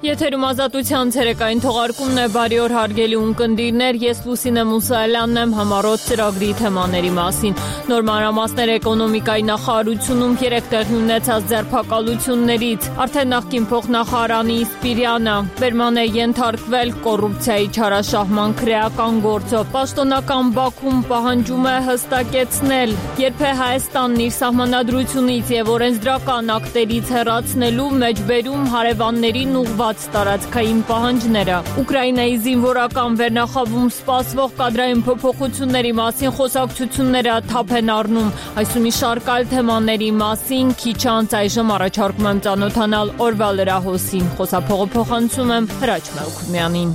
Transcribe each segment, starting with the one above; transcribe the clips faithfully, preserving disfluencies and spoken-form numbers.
Եթերում ազատության ցերեկային թողարկումն է, բարի օր հարգելի ունկնդիրներ, ես Լուսինե Մուսայելյանն եմ, համառոտ ծրագրի թեմաների մասին։ Նոր մանրամասներ էկոնոմիկայի նախարարությունում երեք տեղի ունեցած ձերբակալություններից, արդեն նախկին փոխնախարար Անի Սպիրյանը բերման է ենթարկվել կոռուպցիայի չարաշահման քրեական գործով։ Պաշտոնական Բաքուն պահանջում է հստակեցնել, երբ է Հայաստանն իր սահմանադրությունից եւ օրենսդրական ակտերից հեռացնելու մեջբերում հարևաններին ուղղված տարածքային պահանջները։ Ուկրաինայի զինվորական վերնախավում սպասվող կադրային փոփոխությունների մասին խոսակցությունները թափ են առնում։ Այսու մի շարք այլ թեմաների մասին քիչ անց այժմ առաջարկում եմ ծանոթանալ օրվա լրահոսին։ Խոսափողը փոխանցում եմ Հրաչ Մելքումյանին։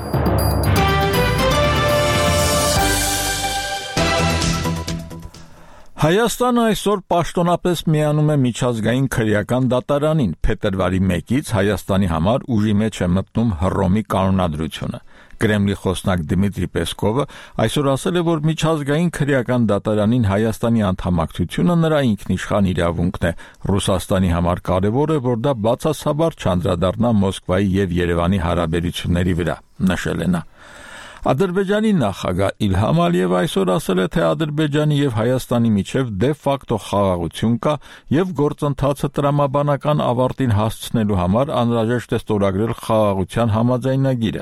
Հայաստանը այսօր պաշտոնապես միանում է միջազգային քրեական դատարանին։ Փետրվարի մեկից Հայաստանի համար ուժի մեջ է մտնում Հռոմի կանոնադրությունը։ Կրեմլի խոսնակ Դմիտրի Պեսկովը այսօր ասել է, որ միջազգային քրեական դատարանին Հայաստանի անդամակցությունը նրա ինքնիշխան իրավունքն է։ Ռուսաստանի համար կարևոր է, որ դա բացասաբար չանդրադառնա Մոսկվայի եւ Երևանի հարաբերությունների վրա, նշել է նա։ Ադրբեջանի նախագահ Իլհամ Ալիևը այսօր ասել է, թե Ադրբեջանի եւ Հայաստանի միջև դե ֆակտո խաղաղություն կա եւ գործընթացը տրամաբանական ավարտին հասցնելու համար անհրաժեշտ է ստորագրել խաղաղության համաձայնագիրը։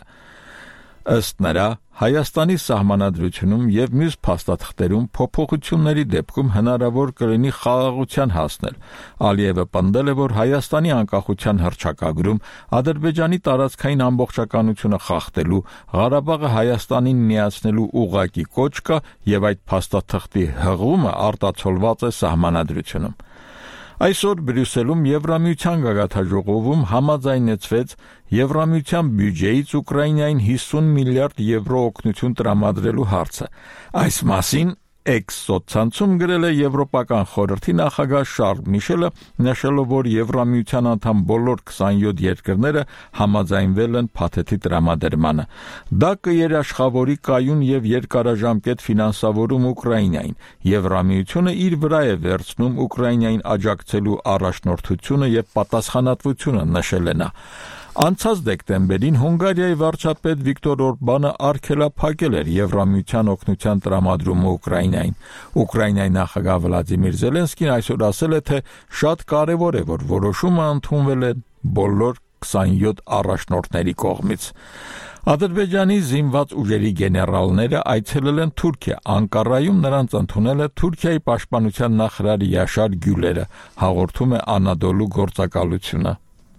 Ըստ նրա, Հայաստանի սահմանադրությունում եւ մյուս փաստաթղթերում փոփոխությունների դեպքում հնարավոր կլինի խաղաղության հասնել։ Ալիևը պնդել է, որ Հայաստանի անկախության հռչակագրում Ադրբեջանի տարածքային ամբողջականությունը խախտելու, Ղարաբաղը Հայաստանին միացնելու ուղղակի կոչ կա եւ այդ փաստաթղթի հղումը արտացոլված է սահմանադրությունում։ Այսօր Բրյուսելում Եվրամիության գագաթնաժողովում համաձայնեցվեց Եվրամիության բյուջեից Ուկրաինային հիսուն միլիարդ եվրո օգնություն տրամադրելու հարցը։ Այս մասին Էքս-սոցցանցում գրել է Եվրոպական խորհրդի նախագահ Շարլ Միշելը, նշելով, որ Եվրամիության անդամ բոլոր քսանյոթ երկրները համաձայնվել են փաթեթի տրամադրմանը։ Դա կերաշխավորի կայուն եւ երկարաժամկետ ֆինանսավորում Ուկրաինային։ Եվրամիությունը իր վրա է վերցնում Ուկրաինային աջակցելու առաջնորդությունը եւ պատասխանատվությունը, նշել է նա։ Անցած դեկտեմբերին Հունգարիայի վարչապետ Վիկտոր Օրբանը արգելափակել էր Եվրամիության օգնության տրամադրումը Ուկրաինային։ Ուկրաինայի նախագահ Վլադիմիր Զելենսկին այսօր ասել է, թե շատ կարևոր է, որ որոշումը ընդունվել է բոլոր քսանյոթ առաջնորդների կողմից։ Ադրբեջանի զինված ուժերի գեներալները այցելել են Թուրքիա։ Անկարայում նրանց ընդունել է Թուրքիայի պաշտպանության նախարար Յաշար Գյուլերը, հաղորդում է Անադոլու գործակալությունը։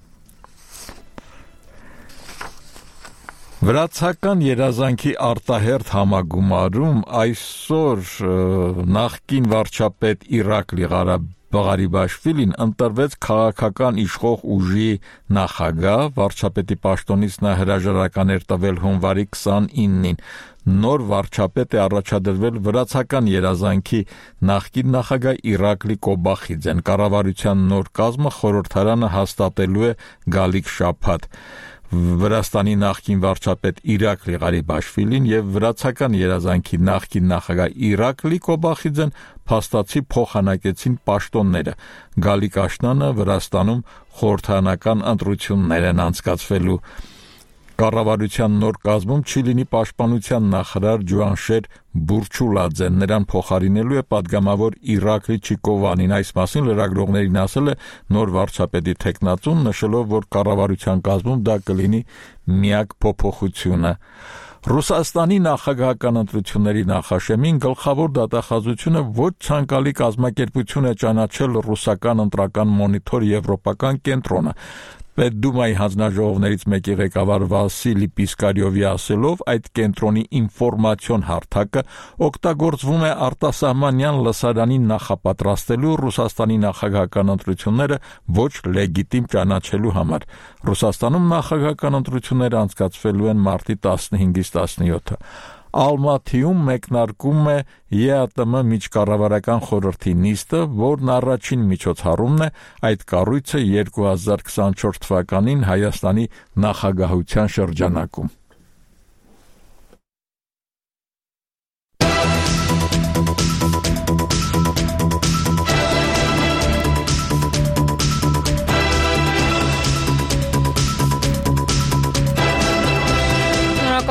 Վրացական երազանքի արտահերթ համագումարում այսօր նախկին վարչապետ Իրակլի Ղարիբաշվիլին ընտրվեց քաղաքական իշխող ուժի նախագահ, վարչապետի պաշտոնից նա հրաժարական էր տվել հունվարի քսանինին։ Նոր վարչապետ է առաջադրվել վրացական երազանքի նախկին նախագահ Իրակլի Կոբախիձեն։ Կառավարության նոր կազմը խորհրդարանը հաստատելու է գալիք շաբաթ։ Վրաստանի նախկին վարչապետ Իրակլի Ղարիբաշվիլին եւ վրացական երազանքի նախկին նախագահ Իրակլի Կոբախիձեն փաստացի փոխանակեցին պաշտոնները։ Գալիք աշնանը Վրաստանում խորհրդարանական ընտրություններ են անցկացվելու։ Կառավարության նոր կազմում չի լինի պաշտպանության նախարար Ջուանշեր Բուրչուլաձեն, նրան փոխարինելու է падգամավոր Իրակլի Չիկովանին։ Այս մասին լրագրողներին ասել է նոր վարչապետի թեկնածուն, նշելով, որ կառավարության կազմում դա կլինի միակ փոփոխությունը։ Ռուսաստանի նախագահական ընտրությունների նախաշեմին գլխավոր դատախազությունը ոչ ցանկալի կազմակերպություն է ճանաչել ռուսական ընտրական մոնիթոր եվրոպական կենտրոնը։ Պետդումայի հանձնաժողովներից մեկի ղեկավար Վասիլի Պիսկարյովի ասելով, այդ կենտրոնի ինֆորմացիոն հարթակը օգտագործվում է արտասահմանյան լսարանին նախապատրաստելու Ռուսաստանի նախագահական ընտրությունները ոչ լեգիտիմ ճանաչելու համար։ Ռուսաստանում նախագահական ընտրությունները անցկացվելու են մարտի տասնհինգից տասնյոթը։ Ալմաթիում մեկնարկում է ԵԱՏՄ միջկառավարական խորհրդի նիստը, որն առաջին միջոցառումն է։ Այդ կառույցը երկու հազար քսանչորս թվականին Հայաստանի նախագահության շրջանակում։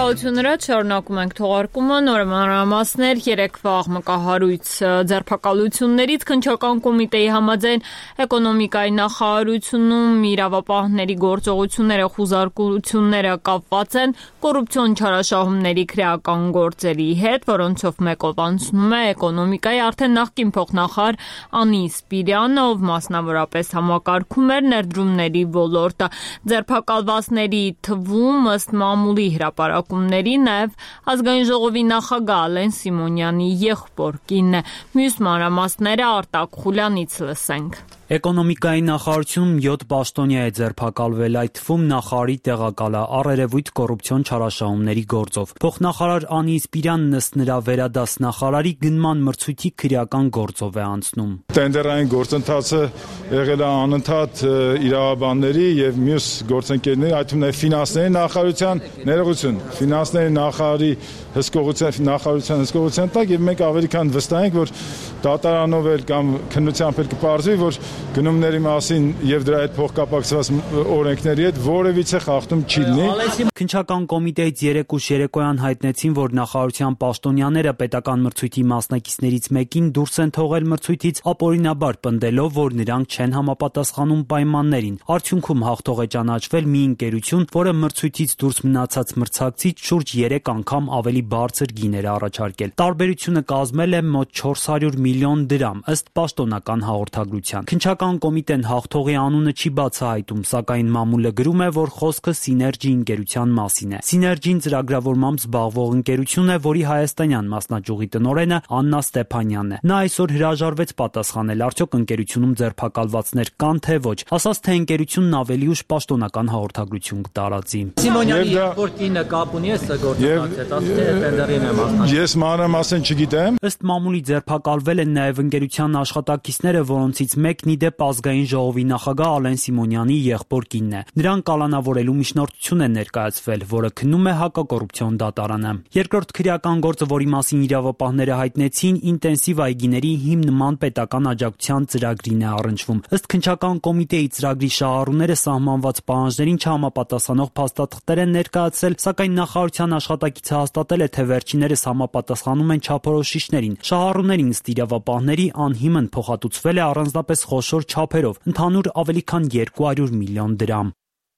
Շնորհակալություն Ռաջ, շարունակում ենք թողարկումը, նոր մանրամասներ երեկվա աղմկահարույց ձերբակալություններից քննչական կոմիտեի համաձայն էկոնոմիկայի նախարարությունում իրավապահների գործողությունները խուզարկությունները կապված են կոռուպցիոն չարաշահումների քրեական գործերի հետ, որոնցով մեկով անցնում է էկոնոմիկայի արդեն նախկին փոխնախարար Անի Սպիրյանը, ով մասնավորապես համակարգում էր ներդրումների ոլորտը։ Ձերբակալվածների թվում ըստ մամուլի հրապարակումների նաև ազգային ժողովի նախագահ Ալեն Սիմոնյանի եղբոր կինն է։ Մյուս մանրամասները Արտակ Խուլյանից լսենք։ Էկոնոմիկայի նախարարությունում յոթ պաշտոնյա է ձերբակալվել, այդ թվում նախարարի տեղակալը առերևույթ կոռուպցիոն չարաշահումների գործով։ Փոխնախարար Անի Սպիրյանն ըստ նրա վերադաս նախարարի գնման մրցույթի քրեական գործով է անցնում։ Տենդերային գործընթացը եղել է անընդհատ իրավաբանների եւ մյուս գործընկերների, այդ թվում նաև ֆինանսների նախարարության ներողություն, ֆինանսների նախարարի հսկողության նախարարության հսկողության տակ եւ մենք ավելի քան վստահ ենք, որ դատարանով էլ կամ քննությամբ էլ կպարզվի, որ գնումների մասին եւ դրա հետ փոխկապակցված օրենքների հետ որևիցե խախտում չի լինի։ Քննչական կոմիտեից երեք ուշ երեկոյան հայտնեցին, որ նախարարության պաշտոնյաները պետական մրցույթի մասնակիցներից մեկին դուրս են թողել մրցույթից ապօրինաբար պնդելով, որ նրանք չեն համապատասխանում պայմաններին։ Արդյունքում հաղթող է ճանաչվել մի ընկերություն, որը մրցույթից դուրս մնացած մրցակցից շուրջ երեք անգամ ավելի բարձր գիներ առաջարկել։ Տարբերությունը կազմել է մոտ չորս հարյուր միլիոն դրամ, ըստ պաշտոնական հաղորդագրության։ Քննչական կոմիտեն հաղթողի անունը չի բացահայտում, սակայն մամուլը գրում է, որ խոսքը Սիներգի ընկերության մասին է։ Սիներգին ծրագրավորմամբ զբաղվող ընկերություն է, որի հայաստանյան մասնաճյուղի տնօրենը Աննա Ստեփանյանն է։ Նա այսօր հրաժարվեց պատասխանել, արդյոք ընկերությունում ձերբակալվածներ կան թե ոչ, ասաց, թե ընկերությունն ավելի ուշ պաշտոնական հաղորդագրություն կտարածի։ Սիմոնյանի եղբոր կինը կապ ունի այս գործընթացի հետ, ասել է տենդերին է մասնակցել։ Ես մանրամասն չգիտեմ։ Ըստ մամուլի ձերբակալվել են նաև ընկերության աշխատակիցները, որոնցից մեկն ի դեպ ազգային ժողովի նախագահ Ալեն Սիմոնյանի եղբոր կինն է։ Նրան կալանավորելու միջնորդություն է ներկայացվել, որը քննում է հակակոռուպցիոն դատարանը։ Երկրորդ քրեական գործը, որի մասին իրավապահները հայտնեցին, ինտենսիվ այգիների հիմնման պետական աջակցության ծրագրին է առնչվում։ Ըստ քննչական կոմիտեի ծրագրի շահառուները սահմանված պահանջներին չհամապատասխանող փաստաթղթեր են ներկայացրել, սակայն նախարարության աշխատակիցը հաստատել է, թե վերջիններս համապատասխանում են չափորոշիչներին։ Շահառուներին ըստ իրավապահների անհիմն փոխհատուցվել է առանձնապես խոշոր չափերով, ընդհանուր ավելի քան երկու հարյուր միլիոն դրամ։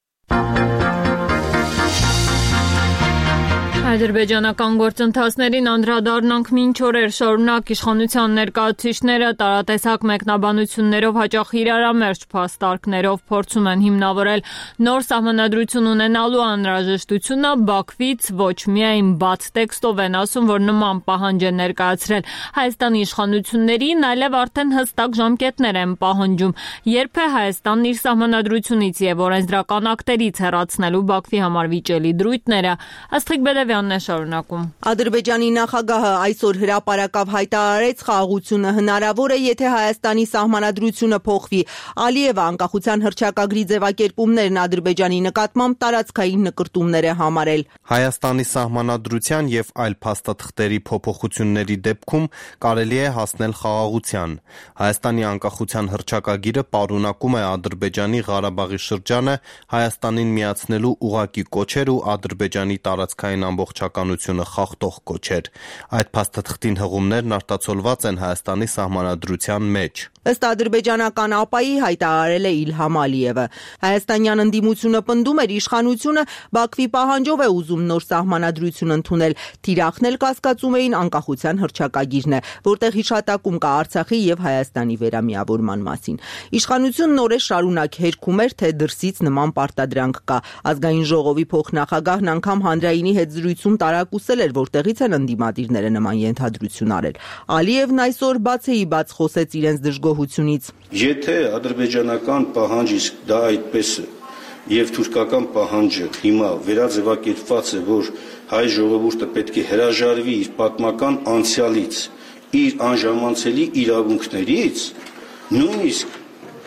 Ադրբեջանական գործընթացներին անդրադառնանք մինչ օրեր շարունակ իշխանության ներկայացուցիչները տարատեսակ մեկնաբանություններով հաճախ իրարամերժ փաստարկներով փորձում են հիմնավորել նոր սահմանադրություն ունենալու անհրաժեշտությունը Բաքվից ոչ միայն բաց տեքստով են ասում, որ նման պահանջ է ներկայացրել Հայաստանի իշխանություններին, այլև արդեն հստակ ժամկետներ են պահանջում, երբ է Հայաստանն իր սահմանադրությունից եւ օրենսդրական ակտերից հեռացնելու Բաքվի համար վիճելի դրույթները։ Աստղիկ Բելևյան շարունակում։ Ադրբեջանի նախագահը այսօր հրապարակավ հայտարարեց խաղաղությունը հնարավոր է, եթե Հայաստանի սահմանադրությունը փոխվի։ Ալիևը անկախության հռչակագրի ձևակերպումներն Ադրբեջանի նկատմամբ տարածքային նկրտումներ է համարել։ Հայաստանի սահմանադրության եւ այլ փաստաթղթերի փոփոխությունների դեպքում կարելի է հասնել խաղաղության։ Հայաստանի անկախության հռչակագիրը պարունակում է Ադրբեջանի Ղարաբաղի շրջանը Հայաստանին միացնելու ուղղակի կոչեր ու Ադրբեջանի տարածքային ամբողջականությունը խախտող կոչեր։ Այդ փաստաթղթին հղումներն արտացոլված են Հայաստանի սահմանադրության մեջ։ Ըստ ադրբեջանական ԱՊԱ-ի հայտարարել է Իլհամ Ալիևը։ Հայաստանյան ընդդիմությունը պնդում էր իշխանությունը Բաքվի պահանջով է ուզում նոր սահմանադրություն ընդունել, թիրախն էլ կասկածում էին անկախության հռչակագիրն է, որտեղ հիշատակում կա Արցախի եւ Հայաստանի վերամիավորման մասին։ Իշխանությունն օրեր շարունակ հերքում էր, թե դրսից նման պարտադրանք կա։ Ազգային ժողովի փոխնախագահն անգամ հանրայինի հետ զրույցում տարակուսել էր, որտեղից են ընդդիմադիրները նման ենթադրություն արել։ Ալիևն այսօր բացեի բաց խոսեց իրենց դժգոհությունից։ Եթե ադրբեջանական պահանջ իսկ դա այդպես է եւ թուրքական պահանջը հիմա վերաձևակերպված է, որ հայ ժողովուրդը պետք է հրաժարվի իր պատմական անցյալից, իր անժամանցելի իրավունքներից, նույնիսկ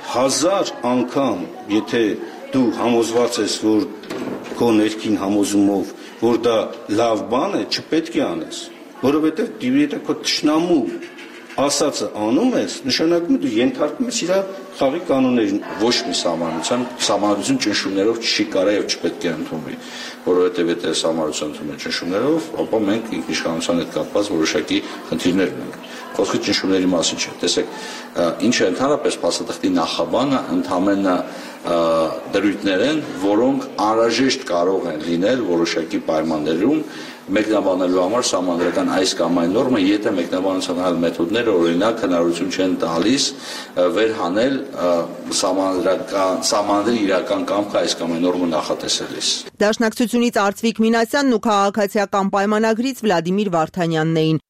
հազար անգամ, եթե դու համոզված ես, որ քո ներքին համոզումով, որ դա լավ բան է, չպետք է անես, որովհետև եթե քո թշնամու ասածը անում ես, նշանակում է դու ենթարկում ես իր խաղի կանոններին։ Ոչ մի սահմանության սահմանադրություն ճնշումներով չի կարա եւ չպետք է ընդունվի, որովհետեւ եթե սահմանադրություն ընդունում են ճնշումներով, ապա մենք ինքնիշխանության հետ կապված որոշակի խնդիրներ ունենք։ Խոսքը ճնշումների մասին չէ։ Տեսեք, ինչ է ընդհանրապես փաստաթղթի նախաբանը ընդհանրապես դրույթներ են, որոնք անհրաժեշտ կարող են լինել որոշակի պայմաններում մեկնաբանելու համար սահմանադրական այս կամ այն նորմը, եթե մեկնաբանության այլ մեթոդները օրինակ հնարավորություն չեն տալիս վերհանել սահմանադրական սահմանադրի իրական կամքը այս կամ այն նորմը նախատեսելիս։ Դաշնակցությունից Արծվիկ Մինասյանն ու քաղաքացիական պայմանագրից Վլադիմիր Վարդանյանն էին։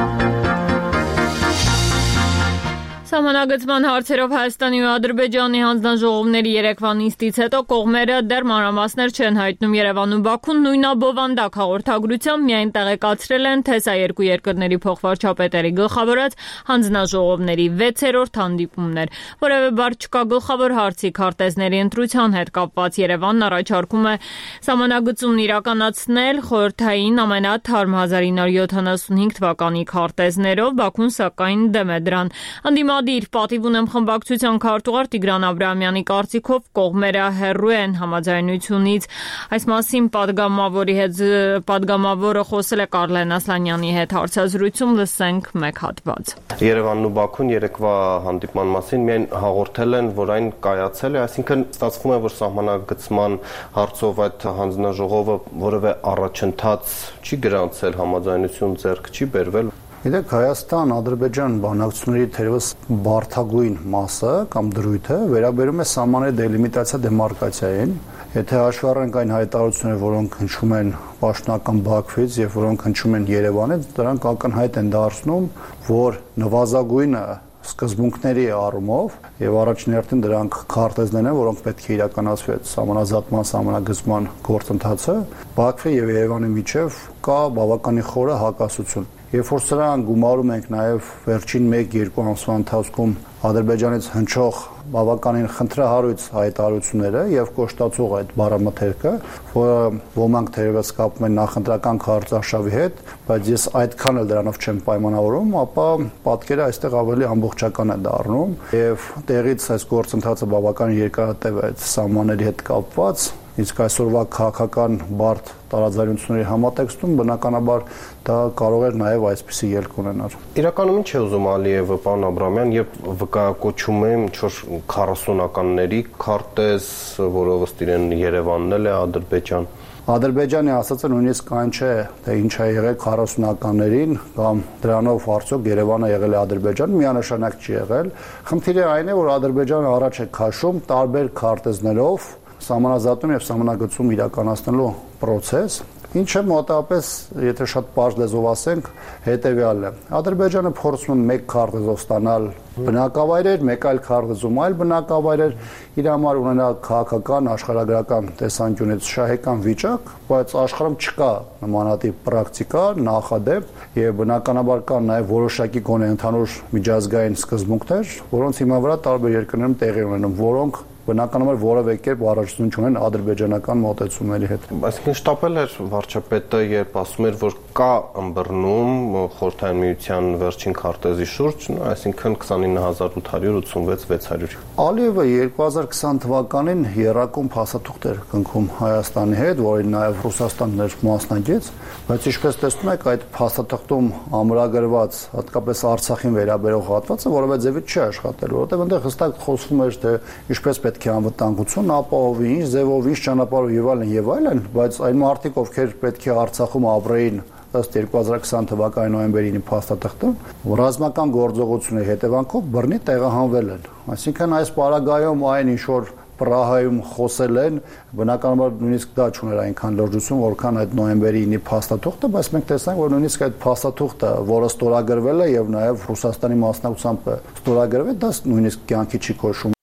Սահմանագծման հարցերով Հայաստանի ու Ադրբեջանի հանձնաժողովների երեկվա նիստից հետո կողմերը դեռ մանրամասներ չեն հայտնում։ Երևանում Բաքուն նույնաբովանդակ հաղորդագրությամբ միայն տեղեկացրել են, թե սա երկու երկրների փոխվարչապետերի գլխավորած հանձնաժողովների վեցերորդ հանդիպումն էր։ Որևէ բառ չկա գլխավոր հարցի քարտեզների ընտրության հետ կապված։ Երևանն առաջարկում է սահմանագծումն իրականացնել խորհրդային ամենաթարմ հազար ինը հարյուր յոթանասունհինգ թվականի քարտեզներով, Բաքուն սակայն դեմ է դրան։ Անդիմադիր պատիվ ունեմ խմբակցության քարտուղար Տիգրան Աբրահամյանի կարծիքով կողմերը հեռու են համաձայնությունից։ Այս մասին պատգամավորի հետ պատգամավորը խոսել է Կարլեն Ասլանյանի հետ հարցազրույցում, լսենք մեկ հատված։ Երևանն ու Բաքուն երեկվա հանդիպման մասին միայն հաղորդել են, որ այն կայացել է, այսինքն ստացվում է, որ սահմանագծման հարցով այդ հանձնաժողովը որևէ առաջընթաց չի գրանցել, համաձայնություն ձեռք չի բերվել։ Գիտեք, Հայաստան-Ադրբեջան բանակցությունների թերևս բարդագույն մասը կամ դրույթը վերաբերում է սահմանների դելիմիտացիա դեմարկացիային։ Եթե հաշվի առնենք այն հայտարարությունները, որոնք հնչում են պաշտոնական Բաքվից եւ որոնք հնչում են Երևանից, դրանք ակնհայտ են դարձնում, որ նվազագույնը սկզբունքների առումով եւ առաջին հերթին դրանք քարտեզներն են, որոնք պետք է իրականացվի սահմանազատման, սահմանագծման գործընթացը, Բաքվի եւ Երևանի միջեւ կա բավականին խորը հակասություն։ Երբ որ սրան գումարում ենք նաև վերջին մեկ-երկու ամսվա ընթացքում Ադրբեջանից հնչող բավականին խնդրահարույց հայտարարությունները եւ կոշտացող այդ բառամթերքը, որը ոմանք թերևս կապում են նախընտրական քարտարշավի հետ, բայց ես այդքան էլ դրանով չեմ պայմանավորում, ապա պատկերը այստեղ ավելի ամբողջական է դառնում եւ տեղից այս գործընթացը բավականին երկարատև է այդ սահմանների հետ կապված։ Իսկ այսօրվա քաղաքական բարդ տարաձայնությունների համատեքստում բնականաբար դա կարող էր նաև այսպիսի ելք ունենալ։ Իրականում ինչ է ուզում Ալիևը, պարոն Աբրահամյան, եւ վկայակոչում է ինչ-որ քառասունականների քարտեզ, որը ըստ իրեն Երևանն էլ է, Ադրբեջան։ Ադրբեջանի ասածը նույնիսկ այն չէ, թե ինչ է եղել քառասունականներին կամ դրանով արդյոք Երևանը եղել է Ադրբեջան, միանշանակ չի եղել։ Խնդիրը այն է, որ Ադրբեջանը առաջ է քաշում տարբեր քարտեզներով սահմանազատում եւ սահմանագծում իրականացնելու process, ինչը մոտավորապես, եթե շատ պարզ լեզվով ասենք, հետեւյալն է։ Ադրբեջանը փորձում է մեկ քարտեզով ստանալ բնակավայրեր, մեկ այլ քարտեզում այլ բնակավայրեր, իր համար ունենալ քաղաքական, աշխարհագրական տեսանկյունից շահեկան վիճակ, բայց աշխարհում չկա նմանատիպ պրակտիկա, նախադեպ եւ բնականաբար կան նաեւ որոշակի գոնե ընդհանուր միջազգային սկզբունքներ, որոնց հիման վրա տարբեր երկրներում տեղի ունենում, որոնք բնականաբար որևէ կերպ առաջություն չունեն ադրբեջանական մոտեցումների հետ։ Այսինքն շտապել էր վարչապետը, երբ ասում էր, որ կա ըմբռնում Խորհրդային Միության վերջին քարտեզի շուրջ, այսինքն քսանինը հազար ութ հարյուր ութսունվեց վեց հարյուր։ Ալիևը երկու հազար քսան թվականին եռակում փաստաթուղթ էր կնքում Հայաստանի հետ, որին նաև Ռուսաստանն էր մասնակից, բայց ինչպես տեսնում եք, այդ փաստաթղթում ամրագրված հատկապես Արցախին վերաբերող հատվածը որևէ ձևից չի աշխատել, որովհետև այնտեղ հստակ խոսվում էր, թե ինչպես պետք է անվտանգություն ապահովի, ինչ ձևով, ինչ ճանապարհով եւ այլն եւ այլն, բայց այն մարդիկ, ովքեր պետք է Արցախում ապրեին ըստ երկու հազար քսան թվականի նոյեմբերին փաստաթղթում, ռազմական գործողությունների հետևանքով բռնի տեղահանվել են։ Այսինքն այս պարագայում այն ինչ որ Պրահայում խոսել են, բնականաբար նույնիսկ դա չուներ այնքան լրջություն, որքան այդ նոյեմբերի ինի փաստաթուղթը, բայց մենք տեսանք, որ նույնիսկ այդ փաստաթուղթը, որը ստորագրվել է եւ նաեւ Ռուսաստանի մասնակցությամբ ստորագրվել, դա նույնիսկ կյանքի չի կոչվում։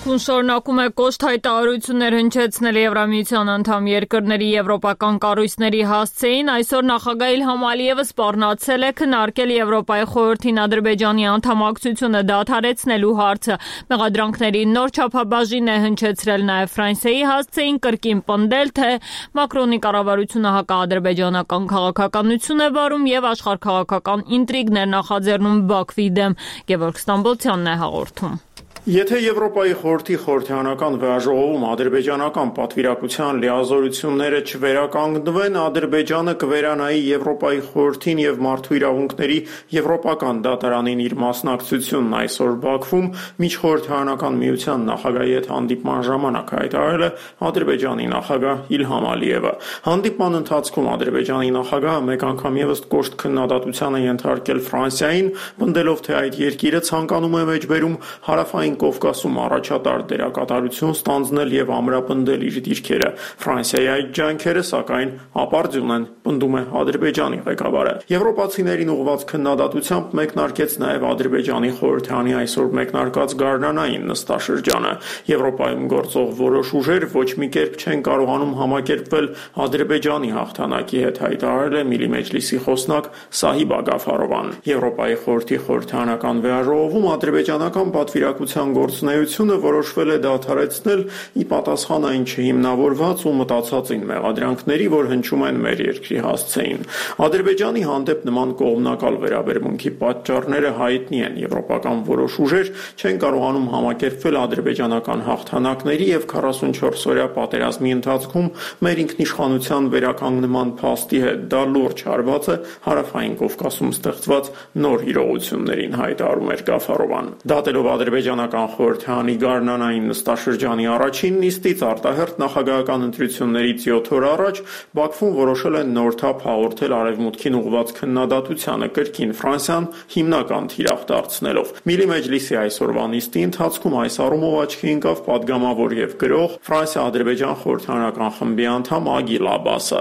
Բաքուն շարունակում է կոշտ հայտարարություններ հնչեցնել Եվրամիության անդամ երկրների եվրոպական կառույցների հասցեին, այսօր նախագահ Իլհամ Ալիևը սպառնացել է քննարկել Եվրոպայի խորհրդին Ադրբեջանի անդամակցությունը դադարեցնելու հարցը։ Մեղադրանքների նոր չափաբաժին է հնչեցրել նաև Ֆրանսիայի հասցեին, կրկին պնդել, թե Մակրոնի կառավարությունը հակաադրբեջանական քաղաքականություն է վարում եւ աշխարհքաղաքական ինտրիգներ նախաձեռնում Բաքվի դեմ։ Գևորգ Ստամբոլցյանն է հաղորդում։ Եթե Եվրոպայի խորհրդի խորհրդարանական վեաժողովում ադրբեջանական պատվիրակության լիազորությունները չվերականգնվեն, Ադրբեջանը կվերանայի Եվրոպայի խորհրդին եւ մարդու իրավունքների եվրոպական դատարանին իր մասնակցությունն այսօր Բաքվում միջխորհրդարանական միության նախագահի հետ հանդիպման ժամանակ հայտարարել է Ադրբեջանի նախագահ Իլհամ Ալիևը։ Հանդիպման ընթացքում Ադրբեջանի նախագահը մեկ անգամ եւս կոշտ քննադատության է ենթարկել Ֆրանսիային, պնդելով, թե այդ երկիրը ցանկանում է մեջբերում հարավային Կովկասում առաջատար դերակատարություն ստանձնել եւ ամրապնդել իր դիրքերը։ Ֆրանսիայի այդ ջանքերը, սակայն, ապարդյուն են, պնդում է Ադրբեջանի ղեկավարը։ Եվրոպացիներին ուղղված քննադատությամբ մեկնարկեց նաեւ Ադրբեջանի խորհրդարանի այսօր մեկնարկած գարնանային նստաշրջանը։ Եվրոպայում գործող որոշ ուժեր ոչ մի կերպ չեն կարողանում համակերպվել Ադրբեջանի հաղթանակի հետ, հայտարարել է Միլի Մեջլիսի խոսնակ Սահիբ Ագաֆարովան։ Եվրոպայի խորհրդի խորհրդարանական վեաժողովում ադրբեջանական պատվիրակության գործունեությունը որոշվել է դադարեցնել ի պատասխան այն չհիմնավորված ու մտածածին մեղադրանքների, որ հնչում են մեր երկրի հասցեին։ Ադրբեջանի հանդեպ նման կողմնակալ վերաբերմունքի պատճառները հայտնի են։ Եվրոպական որոշ ուժեր չեն կարողանում համակերպվել ադրբեջանական հաղթանակների եւ քառասունչորս-օրյա պատերազմի ընթացքում մեր ինքնիշխանության վերականգնման փաստի հետ։ Դա լուրջ հարված է հարավային Կովկասում ստեղծված նոր իրողություններին, հայտարարում էր Գաֆարովան։ Դատելով ադրբեջանական խորհրդարանի գարնանային նստաշրջանի առաջին նիստից արտահերթ նախագահական ընտրություններից յոթ օր առաջ Բաքվում որոշել են նոր թափ հաղորդել արևմուտքին ուղղված քննադատությանը կրկին Ֆրանսիան հիմնական թիրախ դարձնելով։ Միլի Մեջլիսի այսօրվա նիստի ընթացքում այս առումով աչքի ընկավ падգամավոր եւ գրող Ֆրանսիա-Ադրբեջան խորհրդարանական խմբի անդամ Ագիլ Աբասը։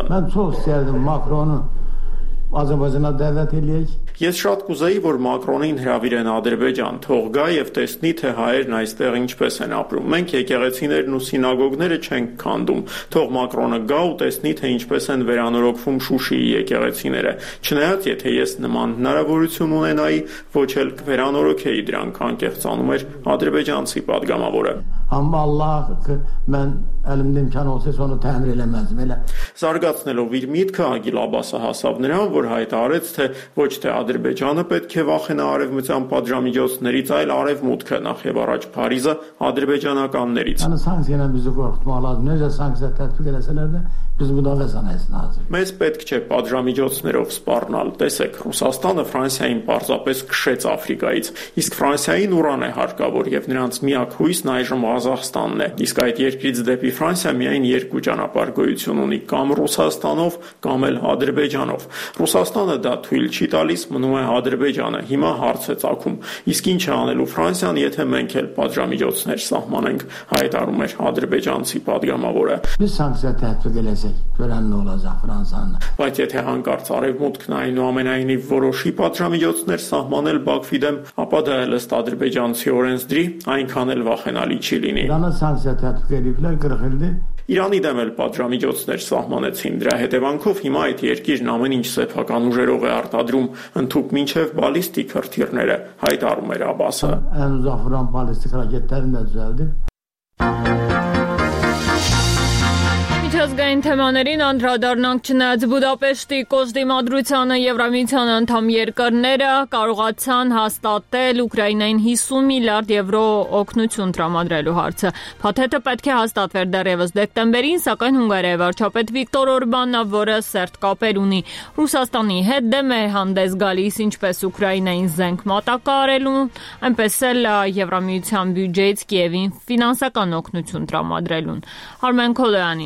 Ես շատ կուզեի, որ Մակրոնին հրավիրեն Ադրբեջան, թող գա եւ տեսնի, թե հայերն այստեղ ինչպես են ապրում։ Մենք եկեղեցիներն ու սինագոգները չենք քանդում։ Թող Մակրոնը գա ու տեսնի, թե ինչպես են վերանորոգվում Շուշիի եկեղեցիները։ Չնայած, եթե ես նման հնարավորություն ունենայի, ոչ էլ կվերանորոգեի դրանք, անկեղծանում էր ադրբեջանցի падգամավորը։ Զարգացնելով իր միտքը, Ագիլ Աբասը հասավ նրան, որ հայտարարեց, թե ոչ թե Ադրբեջանը պետք է վախենա արևմտյան պատժամիջոցներից, այլ արևմուտքը, նախ եւ առաջ Փարիզը ադրբեջանականներից։ Մեզ պետք չէ պատժամիջոցներով սպառնալ։ Տեսեք, Ռուսաստանը Ֆրանսիային պարզապես քշեց Աֆրիկայից, իսկ Ֆրանսիային ուրան է հարկավոր եւ նրանց միակ հույսն այժմ Ղազախստանն է։ Իսկ այդ երկրից դեպի Ֆրանսիա միայն երկու ճանապարհ գոյություն ունի՝ կամ Ռուսաստանով, կամ էլ Ադրբեջանով։ Ռուսաստանը դա թույլ չի տալիս, մնում է Ադրբեջանը։ Հիմա հարց է ծագում. իսկ ինչ է անելու Ֆրանսիան, եթե մենք էլ պատժամիջոցներ սահմանենք, հայտարարում էր ադրբեջանցի падգամավորը։ Բայց եթե հանկարծ արևմուտքն այնուամենայնիվ որոշի պատժամիջոցներ սահմանել Բաքվի դեմ, ապա դա էլ ըստ ադրբեջանցի օրենսդրի այնքան էլ վախենալի չի լինի։ Իրանի դեմ էլ պատժամիջոցներ սահմանեցին։ Դրա հետևանքով հիմա այդ երկիրն ամեն ինչ սեփական ուժերով է արտադրում, ընդհուպ մինչև բալիստիկ հրթիռները, հայտարարում էր Աբասը։ Միջազգային թեմաներին անդրադառնանք, չնայած Բուդապեշտի կոշտ դիմադրությանը Եվրամիության անդամ երկրները կարողացան հաստատել Ուկրաինային հիսուն միլիարդ եվրո օգնություն տրամադրելու հարցը։ Փաթեթը պետք է հաստատվեր դեռևս դեկտեմբերին, սակայն Հունգարիայի վարչապետ Վիկտոր Օրբանը, որը սերտ կապեր ունի Ռուսաստանի հետ, դեմ է հանդես գալիս ինչպես Ուկրաինային զենք մատակարարելու, այնպես էլ Եվրամիության բյուջեից Կիևին ֆինանսական օգնություն տրամադրելուն։ Արմեն Քոլոյանին լսենք։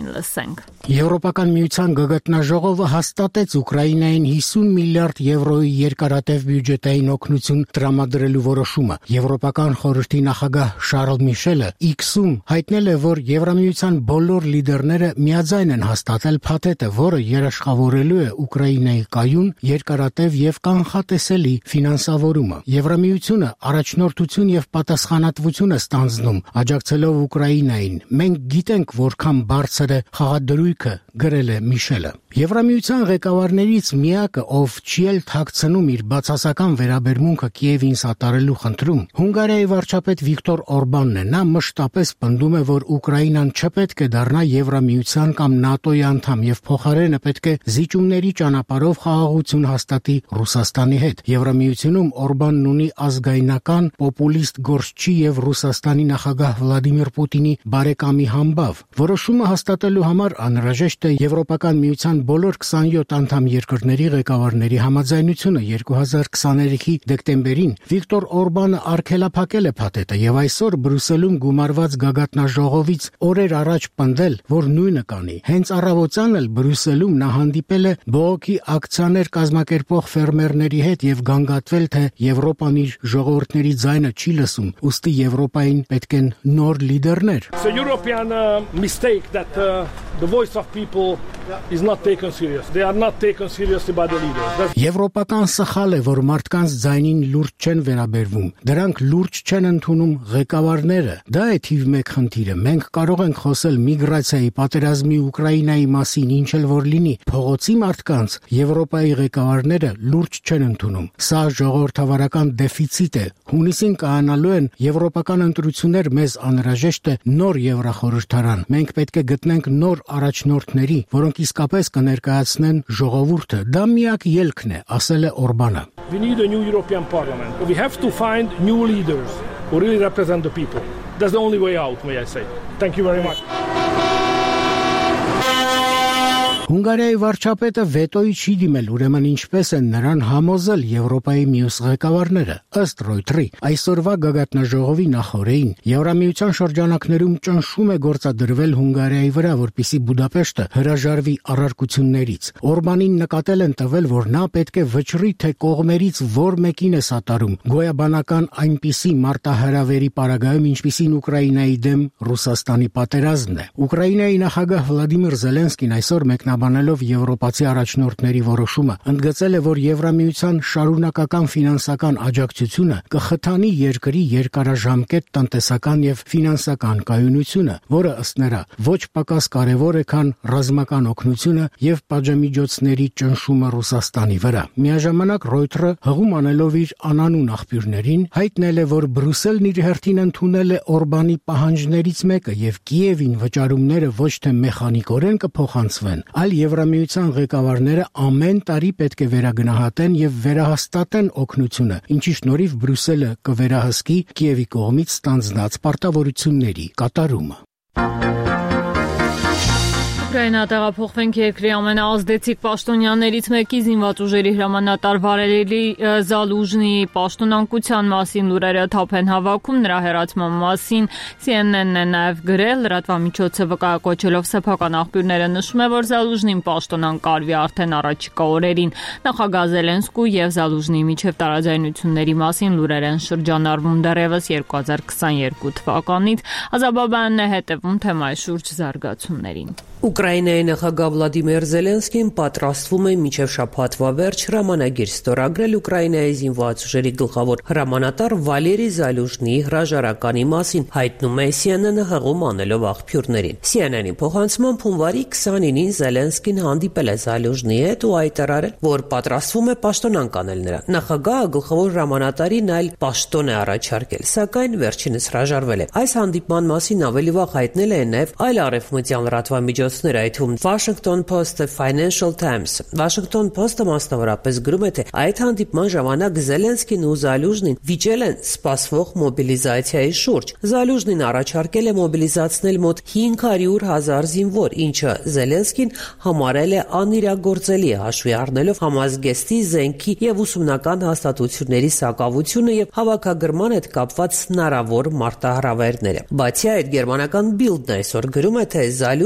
լսենք։ Եվրոպական միության գագաթնաժողովը հաստատեց Ուկրաինային հիսուն միլիարդ եվրոյի երկարատև բյուջետային օգնություն տրամադրելու որոշումը։ Եվրոպական խորհրդի նախագահ Շարլ Միշելը X-ում հայտնել է, որ Եվրամիության բոլոր լիդերները միաձայն են հաստատել փաթեթը, որը երաշխավորելու է Ուկրաինայի կայուն, երկարատև եւ կանխատեսելի ֆինանսավորումը։ Եվրամիությունը առաջնորդություն եւ պատասխանատվություն է ստանձնում, աջակցելով Ուկրաինային։ Մենք գիտենք, որքան բարձր է խաղադրույքը, գրել է Միշելը։ Եվրամիության ղեկավարներից միակը, ով չի էլ թաքցնում իր բացասական վերաբերմունքը Կիևին սատարելու խնդրում, Հունգարիայի վարչապետ Վիկտոր Օրբանն է։ Նա մշտապես պնդում է, որ Ուկրաինան չպետք է դառնա Եվրամիության կամ ՆԱՏՕ-ի անդամ եւ փոխարենը պետք է զիջումների ճանապարհով խաղաղություն հաստատի Ռուսաստանի հետ։ Եվրամիությունում Օրբանն ունի ազգայնական պոպուլիստ գործչի եւ Ռուսաստանի նախագահ Վլադիմիր Պուտինի բարեկամի համբավ։ Որոշումը հաստատելու համար անհրաժեշտ է Եվրոպական միության բոլոր քսանյոթ անդամ երկրների ղեկավարների համաձայնությունը։ երկու հազար քսաներեքի դեկտեմբերին Վիկտոր Օրբանը արգելափակել է փաթեթը եւ այսօր Բրյուսելում գումարված գագաթնաժողովից օրեր առաջ պնդել, որ նույնը կանի։ Հենց առավոտյան էլ Բրյուսելում նա հանդիպել է բողոքի ակցիաներ կազմակերպող ֆերմերների հետ եւ գանգատվել, թե Եվրոպան իր ժողովուրդների ձայնը չի լսում, ուստի Եվրոպային պետք են նոր լիդերներ։ It's a European uh, mistake that uh, the voice of people is not taken serious. They are not taken seriously by the leaders. Եվրոպական սխալ է, որ մարդկանց ձայնին լուրջ չեն վերաբերվում։ Դրանք լուրջ չեն ընդունում ղեկավարները։ Դա է թիվ մեկ խնդիրը։ Մենք կարող ենք խոսել միգրացիայի, պատերազմի, Ուկրաինայի մասին, ինչ էլ որ լինի։ Փողոցի մարդկանց Եվրոպայի ղեկավարները լուրջ չեն ընդունում։ Սա ժողովրդավարական դեֆիցիտ է։ Հունիսին կայանալու են եվրոպական ընտրություններ, մեզ անհրաժեշտ է նոր Եվրախորհրդարան։ Մենք պետք է գտնենք նոր առաջնորդների, որոնք իսկապես կներկայացնեն ժողովուրդը։ Դա միակ ելքն է, ասել է Օրբանը։ We need a new European Parliament. We have to find new leaders who really represent the people. That's the only way out, may I say. Thank you very much. Հունգարիայի վարչապետը վետոյի չի դիմել, ուրեմն ինչպես են նրան համոզել Եվրոպայի մյուս ղեկավարները։ Ըստ Ռոյթերի, այսօրվա գագաթնաժողովի նախօրեին Եվրամիության շրջանակներում ճնշում է գործադրվել Հունգարիայի վրա, որպեսզի Բուդապեշտը հրաժարվի առարկություններից։ Օրբանին նկատել են տվել, որ նա պետք է վճռի, թե կողմերից որ մեկին է սատարում։ Գոյաբանական այնպիսի մարտահրավերի պարագայում, ինչպիսին Ուկրաինայի դեմ Ռուսաստանի պատերազմն է։ Ուկրաինայի նախագահ Վլադիմիր Զելենսկին այսօր մեկնաբանելով Բանելով եվրոպացի առաջնորդների որոշումը, ընդգծել է, որ Եվրամիության շարունակական ֆինանսական աջակցությունը կխթանի երկրի երկարաժամկետ տնտեսական եւ ֆինանսական կայունությունը, որը ըստ նրա ոչ պակաս կարևոր է, քան ռազմական օգնությունը եւ պատժամիջոցների ճնշումը Ռուսաստանի վրա։ Միաժամանակ Ռոյթերը հղում անելով իր անանուն աղբյուրներին հայտնել է, որ Բրյուսելն իր հերթին ընդունել է Օրբանի պահանջներից մեկը եւ Կիևին վճարումները ոչ թե մեխանիկորեն կփոխանցվեն, այլ Եվրամիության ղեկավարները ամեն տարի պետք է վերագնահատեն եւ վերահաստատեն օգնությունը, ինչի շնորհիվ Բրյուսելը կվերահսկի Կիևի կողմից ստանձնած պարտավորությունների կատարումը։ Ուկրաինա տեղափոխվենք երկրի ամենաազդեցիկ պաշտոնյաներից մեկի զինված ուժերի հրամանատար Վալերի Զալուժնիի պաշտոնանկության մասին լուրերը թափ են հավաքում, նրա հեռացման մասին C N N-ն է նաև գրել, լրատվամիջոցը վկայակոչելով սեփական աղբյուրները նշում է, որ Զալուժնին պաշտոնանկարվի արդեն առաջիկա օրերին։ Նախագահ Զելենսկու եւ Զալուժնիի միջև տարաձայնությունների մասին լուրեր են շրջանառվում դեռևս երկու հազար քսաներկու թվականից։ Ազաբաբյանն է հետևում թեմայի շուրջ զարգացումներին։ Ուկրաինայի նախագահ Վլադիմիր Զելենսկին պատրաստվում է մինչև շաբաթվա վերջ հրամանագիր ստորագրել Ուկրաինայի զինված ուժերի գլխավոր հրամանատար Վալերի Զալուժնիի հրաժարականի մասին, հայտնում է C N N-ը հղում անելով աղբյուրներին։ C N N-ի փոխանցմամբ հունվարի քսանինին Զելենսկին հանդիպել է Զալուժնիի հետ ու հայտարարել, որ պատրաստվում է պաշտոնանկ անել նրան։ Նախագահը գլխավոր հրամանատարին այլ պաշտոն է առաջարկել, սակայն վերջինս հրաժարվել է։ Այս հանդիպման մասին ավելի վաղ հայտնել է նաև այլ արևմտյան լրատվամիջոցներ, այդ թվում Washington Post-ը, Financial Times-ը։ Washington Post-ը մասնավորապես գրում է, թե այդ հանդիպման ժամանակ Զելենսկին ու Զալուժնին վիճել են սպասվող մոբիլիզացիայի շուրջ։ Զալուժնին առաջարկել է մոբիլիզացնել մոտ հինգ հարյուր հազար զինվոր, ինչը Զելենսկին համարել է անիրագործելի, հաշվի առնելով համազգեստի, զենքի եւ ուսումնական հաստատությունների սակավությունը եւ հավաքագրման հետ կապված հնարավոր մարտահրավերները։ Բացի այդ, գերմանական Bild-ն այսօր գրում է, թե Զալուժնին դեռ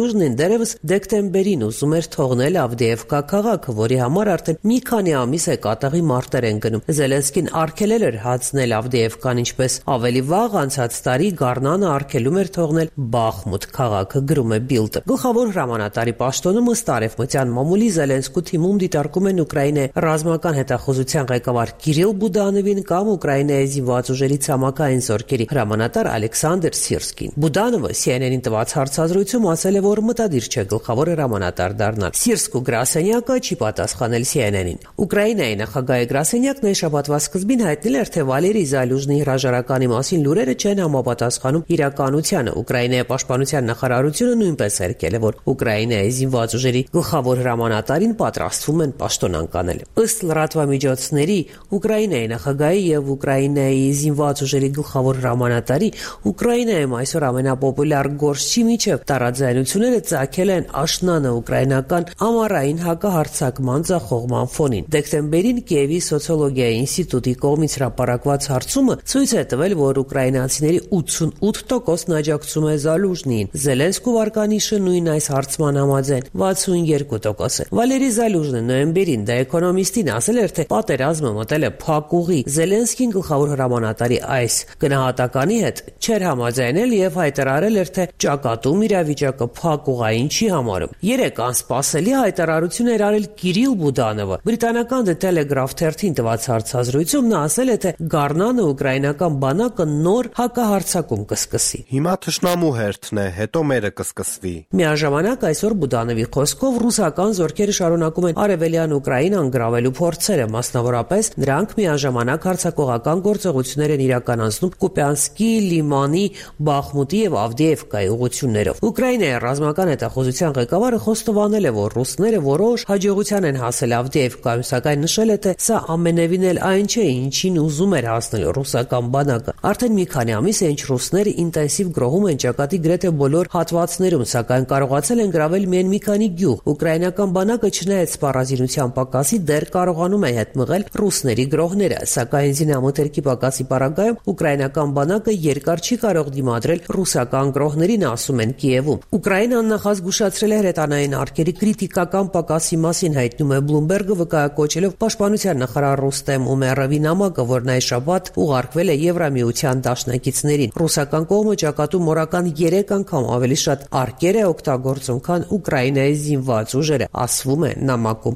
դեռևս դեկտեմբերին ուզում էր թողնել Ավդիևկա քաղաքը, որի համար արդեն մի քանի ամիս է կատաղի մարտեր են գնում։ Զելենսկին արգելել էր հացնել Ավդիևկան, ինչպես ավելի վաղ անցած տարի Գառնանը արգելում էր թողնել Բախմուտ քաղաքը, գրում է Բիլդը։ Գլխավոր հրամանատարի պաշտոնը ըստ արևմտյան մամուլի Զելենսկու թիմում դիտարկում են Ուկրաինայի ռազմական հետախուզության ղեկավար Կիրիլ Բուդանովին կամ Ուկրաինայի զինված ուժերի ցամաքային զորքերի հրամանատար Ալեքսանդր Սիրսկին։ Բուդանովը C N N-ին տված հարցազրույցում ասել է, որ մտադիր չէ գլխավոր հրամանատար դառնալ։ Սիրսկու գրասենյակը չի պատասխանել C N N-ին։ Ուկրաինայի նախագահի գրասենյակն այն շաբաթվա սկզբին հայտնել էր, թե Վալերի Զալյուժնի հրաժարականի մասին լուրերը չեն համապատասխանում իրականությանը։ Ուկրաինայի պաշտպանության նախարարությունը նույնպես երգել է, որ Ուկրաինայի զինված ուժերի գլխավոր հրամանատարին պատրաստվում են պաշտոն անկանել։ Ըստ լրատվամիջոցների, Ուկրաինայի նախագահի եւ Ուկրաինայի զինված ուժերի գլխավոր հրամանատարի Ուկրաինայում այսօր ամենապոպուլյար գործչի միջև տարաձայնությունները ծագել են աշնանը ուկրաինական ամառային հակահարձակման ձախողման ֆոնին։ Դեկտեմբերին Կիևի սոցիոլոգիայի ինստիտուտի կողմից հրապարակված հարցումը ցույց է տվել, որ ուկրաինացիների ութսունութ տոկոսն աջակցում է Զալյուժնիին։ Զելենսկու վարկանիշը նույն այս հարցման համաձայն վաթսունյոթ տոկոս է։ Վալերի Զալյուժնը նոյեմբերին The Economist-ին ասել էր, թե պատերազմը մտել է փակ ուղի։ Զելենսկին գլխավոր հրամանատարի այս գնահատականի հետ չէր համաձայնել եւ հայտարարել էր, թե ճակատում իրավիճակը փակ ուղային չի համարում։ Երեք անսպասելի հայտարարություն էր արել Կիրիլ Բուդանովը։ Բրիտանական The Telegraph թերթին տված հարցազրույցում նա ասել է, թե Գառնանը ուկրաինական բանակը նոր հակահարձակում կսկսի։ Հիմա թշնամու հերթն է, հետո մերը կսկսվի։ Միաժամանակ այսօր Բուդանովի խոսքով ռուսական զորքերը շարունակում են արևելյան Ուկրաինան գրավելու փորձերը, մասնավորապես նրանք միաժամանակ հարձակողական գործողություններ են իրականացնում Կուպյանսկի, Լիմանի, Բախմուտի եւ Ավդիևկայի ուղղություններով։ Ուկրաինայի ռազմական հետախուզության ղեկավարը խոստովանել է, որ ռուսները որոշ հաջողության են հասել Ավդիևկայում, սակայն նշել է, թե սա ամենևին էլ այն չէ, ինչին ուզում էր հասնել ռուսական բանակը։ Արդեն մի քանի ամիս է, ինչ ռուսները ինտենսիվ գրոհում են ճակատի գրեթե բոլոր հատվածներում, սակայն կարողացել են գրավել միայն մի քանի գյուղ։ Ուկրաինական բանակը չնայած սպառազինության պակասի դեռ կարողանում է հետ մղել ռուսների գրոհները, սակայն զինամթերքի պակասի պարագայում ուկրաինական բանակը երկար չի կարող դիմադրել ռուսական գրոհներին, ասում են Կիևում։ Ուկրաինան նախազգուշացրել է հրետանային արկերի կրիտիկական պակասի մասին, հայտնում է Bloomberg-ը, վկայակոչելով պաշտպանության նախարար Ռուստեմ Ումերովի նամակը, որն այս շաբաթ ուղարկվել է Եվրամիության դաշնակիցներին։ Ռուսական կողմը ճակատում օրական երեք անգամ ավելի շատ արկեր է օգտագործում, քան Ուկրաինայի զինված ուժերը, ասվում է նամակում։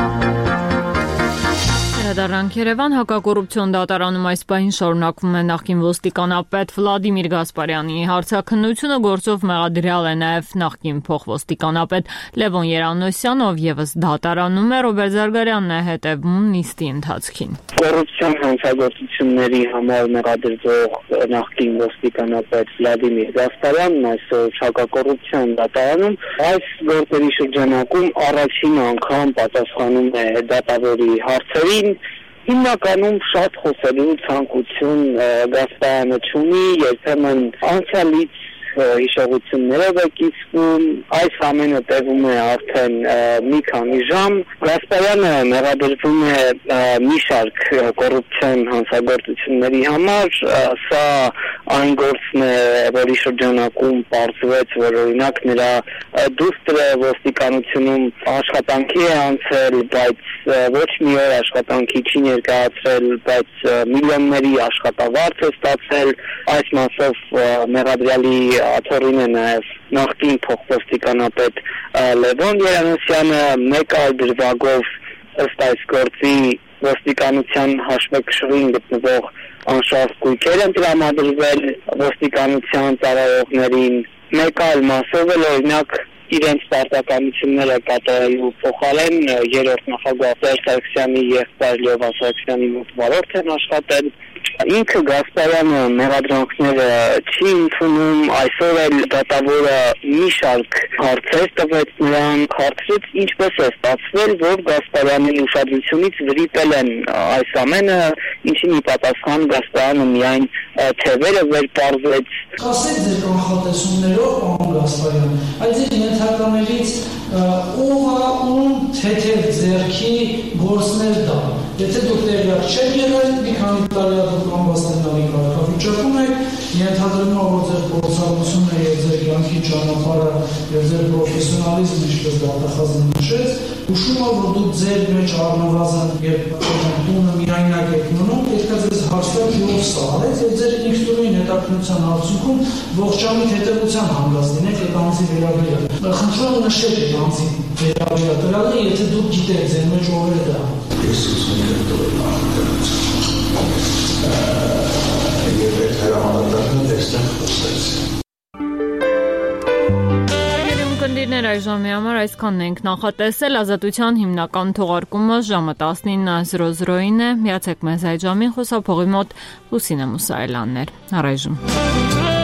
Դրանք Երևան հակակոռուպցիոն դատարանում այս պահին շարունակվում է նախկին ոստիկանապետ Վլադիմիր Գասպարյանի հարցաքննությունը, գործով մեղադրյալ է նաև նախկին փոխոստիկանապետ Լևոն Երանոսյանը, ով եւս դատարանում է։ Ռոբերտ Զարգարյանն է հետևում նիստի ընթացքին։ Կոռուպցիոն հանցագործությունների համար մեղադրվող նախկին ոստիկանապետ Վլադիմիր Գասպարյանն այսօր հակակոռուպցիոն դատարանում այս գործերի շրջանակում առաջին անգամ պատասխանում է դատավորի հարցերին։ Հիմնականում շատ խոսելու ցանկություն Գասպարյանը չունի, երբեմն անցյալից հիշողություններով է կիսվում, այս ամենը տևում է արդեն մի քանի ժամ։ Գասպարյանը մեղադրվում է մի շարք կոռուպցիոն հանցագործությունների համար, սա այն գործն է, որի շրջանակում պարզվեց, որ օրինակ նրա դուստրը ոստիկանությունում աշխատանքի է անցել, բայց ոչ մի օր աշխատանքի չի ներկայացրել, բայց միլիոնների աշխատավարձ է ստացել, այս մասով մեղադրյալի աթոռին է նաև նախկին փոխոստիկանապետ Լևոն Երանոսյանը, մեկ այլ դրվագով ըստ այս գործի ոստիկանության հաշվեկշռին գտնվող անշարժ գույքեր են տրամադրվել ոստիկանության ծառայողներին, մեկ այլ մասով էլ օրինակ իրենց պարտականությունները կատարելու փոխարեն երրորդ նախագահ Սերժ Սարգսյանի եղբայր Լևոն Սարգսյանի մոտ վարորդ են աշխատել։ Ինքը Գասպարյանը մեղադրանքները չի ընդունում, այսօր էլ դատավորը մի շարք հարցեր տվեց նրան, հարցրեց ինչպես է ստացվել, որ Գասպարյանի ուշադրությունից վրիպել են այս ամենը, ինչին ի պատասխան Գասպարյանը միայն թևերը վեր պարզեց։ Ասեք ձեր կանխատեսումներով, պարոն Գասպարյան, այդ ձեր ենթականերից ով է ում թեթև ձեռքի գործներ դա։ Եթե դուք տեղյակ չեք եղել, մի քանի տարի դուք ամբաստանալի կարգավիճակում եք, ենթադրվում է, որ ձեր փորձառությունը եւ ձեր կյանքի ճանապարհը եւ ձեր պրոֆեսիոնալիզմը ինչպես դատախազն նշեց, ուշում է, որ դուք ձեր մեջ առնվազն երբ տունը միայնակ եք մնում, պետք է ձեզ հաստատ յուղ սահարեք եւ ձեր ինքնուրույն հետաքննության արդյունքում ողջամիտ հետեւության հանգած լինեք այդ անձի վերաբերյալ։ Խնդրում եմ նշեք այդ անձի վերաբերյալ դրանը, եթե դուք գիտեք ձեր մեջ ով է դա։ Ես ուզում եմ դուրս եւ այդ հրամանատարը դեստան խոսեց։ Կնդիրներ այժմի համար այսքանն ենք նախատեսել։ Ազատության հիմնական թողարկումը ժամը տասնինը զրո զրոին է։ Միացեք մեզ այդ ժամին խոսափողի մոտ Լուսինե Մուսայելյանն էր։ Առայժմ։